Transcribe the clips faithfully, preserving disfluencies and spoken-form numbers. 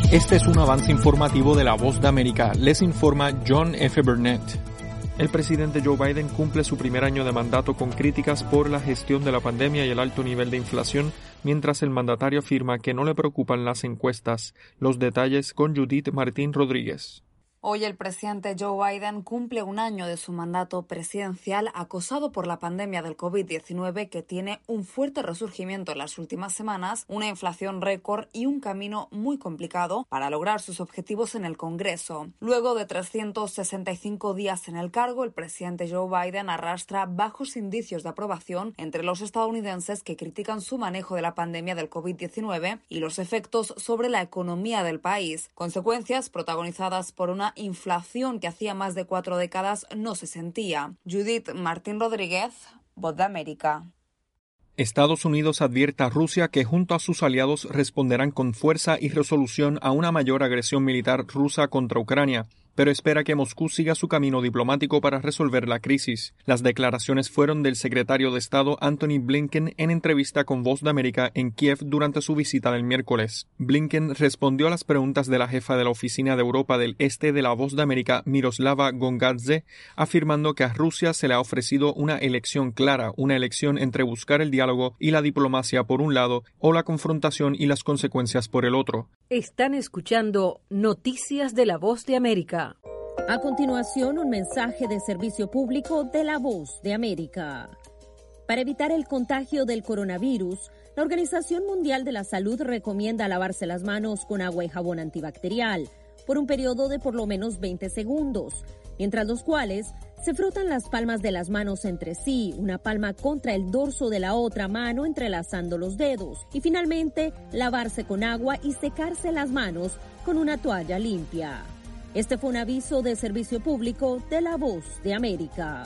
Este es un avance informativo de La Voz de América. Les informa John F. Burnett. El presidente Joe Biden cumple su primer año de mandato con críticas por la gestión de la pandemia y el alto nivel de inflación, mientras el mandatario afirma que no le preocupan las encuestas. Los detalles con Judith Martín Rodríguez. Hoy el presidente Joe Biden cumple un año de su mandato presidencial acosado por la pandemia del covid diecinueve que tiene un fuerte resurgimiento en las últimas semanas, una inflación récord y un camino muy complicado para lograr sus objetivos en el Congreso. Luego de trescientos sesenta y cinco días en el cargo, el presidente Joe Biden arrastra bajos indicios de aprobación entre los estadounidenses que critican su manejo de la pandemia del covid diecinueve y los efectos sobre la economía del país, consecuencias protagonizadas por una inflación que hacía más de cuatro décadas no se sentía. Judith Martín Rodríguez, Voz de América. Estados Unidos advierte a Rusia que junto a sus aliados responderán con fuerza y resolución a una mayor agresión militar rusa contra Ucrania, pero espera que Moscú siga su camino diplomático para resolver la crisis. Las declaraciones fueron del secretario de Estado Antony Blinken en entrevista con Voz de América en Kiev durante su visita del miércoles. Blinken respondió a las preguntas de la jefa de la Oficina de Europa del Este de la Voz de América, Miroslava Gongadze, afirmando que a Rusia se le ha ofrecido una elección clara, una elección entre buscar el diálogo y la diplomacia por un lado o la confrontación y las consecuencias por el otro. Están escuchando Noticias de la Voz de América. A continuación, un mensaje de servicio público de La Voz de América. Para evitar el contagio del coronavirus, la Organización Mundial de la Salud recomienda lavarse las manos con agua y jabón antibacterial por un periodo de por lo menos veinte segundos, mientras los cuales se frotan las palmas de las manos entre sí, una palma contra el dorso de la otra mano entrelazando los dedos, y finalmente lavarse con agua y secarse las manos con una toalla limpia. Este fue un aviso de servicio público de La Voz de América.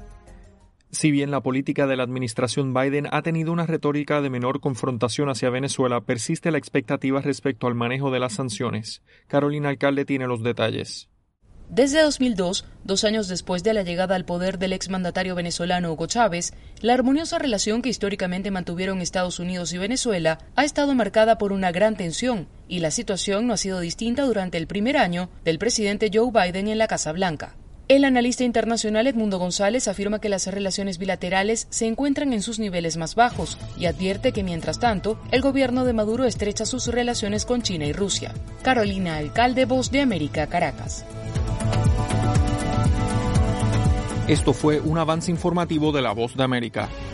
Si bien la política de la administración Biden ha tenido una retórica de menor confrontación hacia Venezuela, persiste la expectativa respecto al manejo de las sanciones. Carolina Alcalde tiene los detalles. Desde dos mil dos, dos años después de la llegada al poder del exmandatario venezolano Hugo Chávez, la armoniosa relación que históricamente mantuvieron Estados Unidos y Venezuela ha estado marcada por una gran tensión, y la situación no ha sido distinta durante el primer año del presidente Joe Biden en la Casa Blanca. El analista internacional Edmundo González afirma que las relaciones bilaterales se encuentran en sus niveles más bajos y advierte que, mientras tanto, el gobierno de Maduro estrecha sus relaciones con China y Rusia. Carolina Alcalde, Voz de América, Caracas. Esto fue un avance informativo de La Voz de América.